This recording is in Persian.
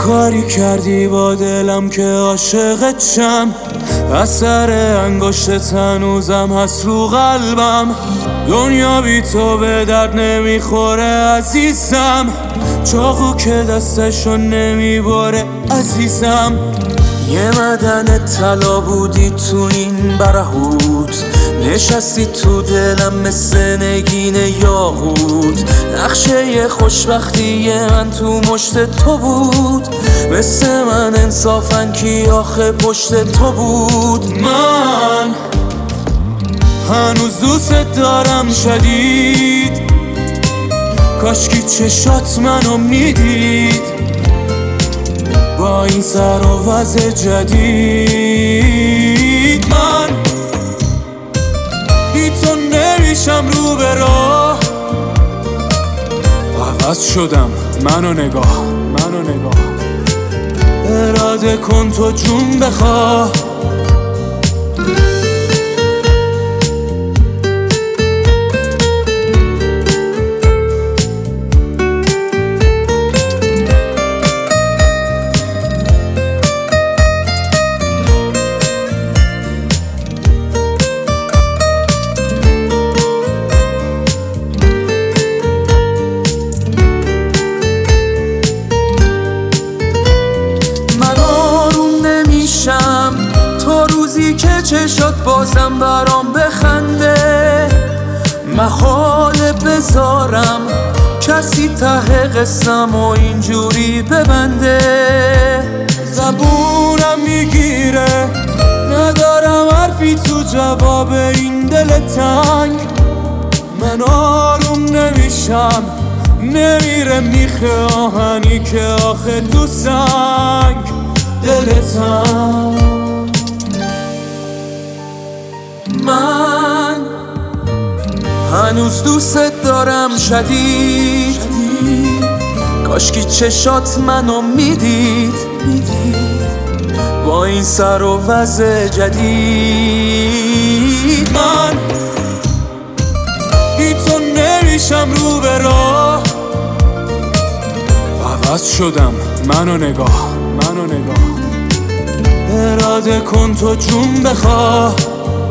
کاری کردی با دلم که عاشقت شم، اثر انگشتت هنوزم هست رو قلبم. دنیا بی تو به درد نمیخوره عزیزم، چاقو که دستشو نمیباره عزیزم. یه معدن طلا بودی تو این برهوت، نشستی تو دلم مثل نگین یاقوت. نقشه خوشبختی من تو مشت تو بود، مثل من انصافاً کی آخه پشت تو بود. من هنوز دوست دارم شدید، کاشکی چشات منو میدید با این سر و وضع جدید. من بی تو نمیشم رو به راه، عوض شدم منو نگاه اراده کن تو جون بخواه. تا روزی که چشات بازم برام بخنده، محاله بذارم کسی ته قسم و اینجوری ببنده. زبونم میگیره ندارم حرفی تو جواب این دل تنگ. من آروم نمیشم نمیره میخه آهنی که آخه تو سنگ دلتم. من هنوز دوست دارم شدید، کاشکی چشات منو میدید با این سر و وضع جدید. من بی تو نمیشم رو به راه، عوض شدم منو نگاه اراده کن تو جون بخواه.